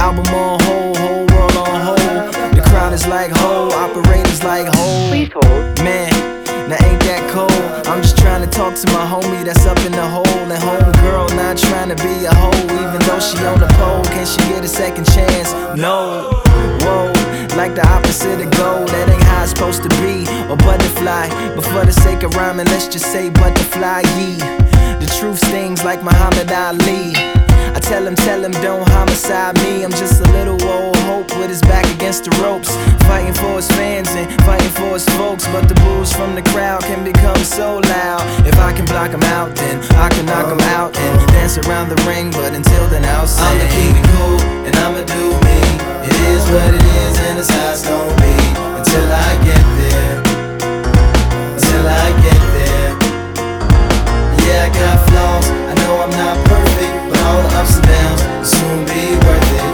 Album on hold, whole world on hold. The crowd is like hold, operators like hold. Please hold. Man, now ain't that cold? I'm just trying to talk to my homie that's up in the hole. And homegirl not trying to be a hoe, even though she on the pole. Can she get a second chance? No. Whoa, like the opposite of gold. That ain't how it's supposed to be. Or butterfly, but for the sake of rhyming, let's just say butterfly, yee. The truth stings like Muhammad Ali. I tell him, don't homicide me. I'm just a little old hope with his back against the ropes, fighting for his fans and fighting for his folks. But the boos from the crowd can become so loud. If I can block him out, then I can knock him out and dance around the ring. But until then, I'll say I'm the king of cool, and